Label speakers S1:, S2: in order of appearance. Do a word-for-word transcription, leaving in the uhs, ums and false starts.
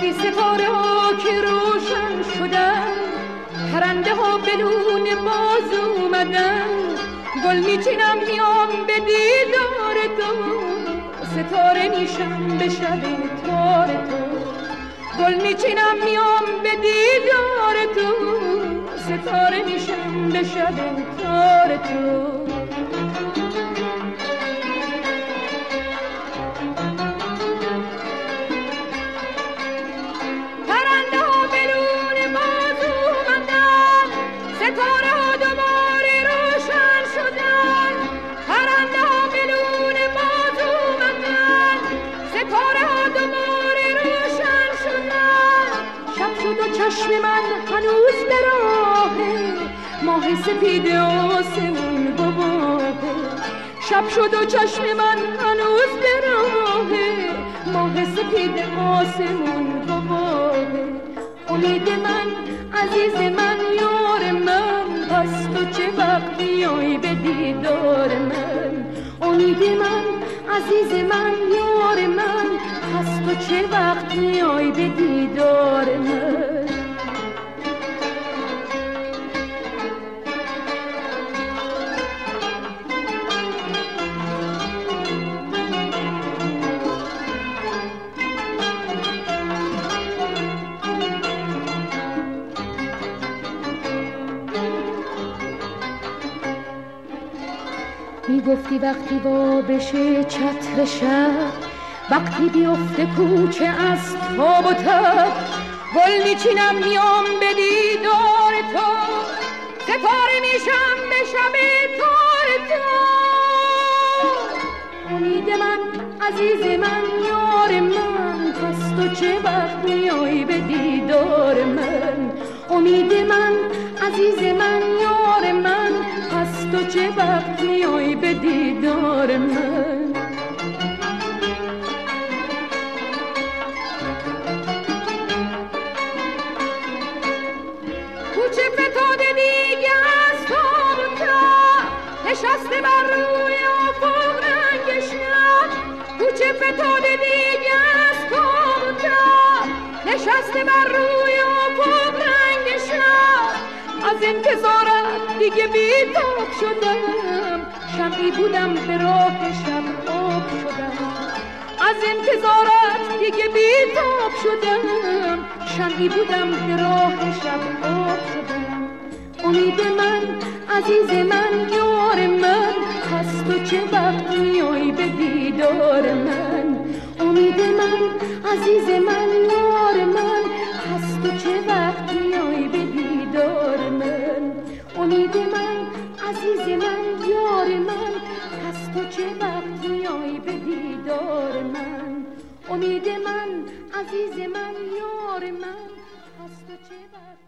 S1: ای ستاره ها که روشن شدن، پرنده ها بدون باز اومدن، گل میچینم میام به دیدار تو، ستاره میشم به شب تار تو، گل میچینم میام به دیدار تو، ستاره میشم به شب تار تو. پرنده ها بدون باز اومدن، ستاره ها دوباره روشن شدن، پرنده ها بدون باز اومدن، ستاره ها دوباره روشن شدن. شب شد و چشم من هنوز به راهه، ماه سپید آسمون گواهه. شب شد و چشم من هنوز به راهه، ماه سپید آسمون گواهه. امید من عزیز من یار من، پس تو چه وقت میای به دیدار من. امید من عزیز من یار من، پس تو چه وقت میای به دیدار من. میگفتی وقتی وا بشه چتر شب، وقتی بیفته کوچه از تاب و تب، گل میچینم میام به دیدار تو، ستاره میشم به شب تار تو. امید من عزیز من یار من، پس تو چه وقت میای به دیدار من. امید من عزیز من یار من، پس تو چه وقت میای به دیدار من. کوچه فتاده دیگه از تاب و تب، نشسته بر روی افق رنگ شب. کوچه فتاده دیگه از تاب و تب، نشسته بر روی افق رنگ شب. از انتظارت دیگه بی‌تاب شدم، شمعی بودم به راه شب آب شدم. از انتظارت دیگه بی‌تاب شدم، شمعی بودم به راه شب آب شدم. امید من عزیز من یار من، پس تو چه وقت میای به دیدار من. امید من عزیز من یار من، پس تو چه وقت میای به دیدار من. امید من عزیز من یار من، پس تو چه وقت میای به دیدار من. امید من عزیز من یار من، پس تو چه وقت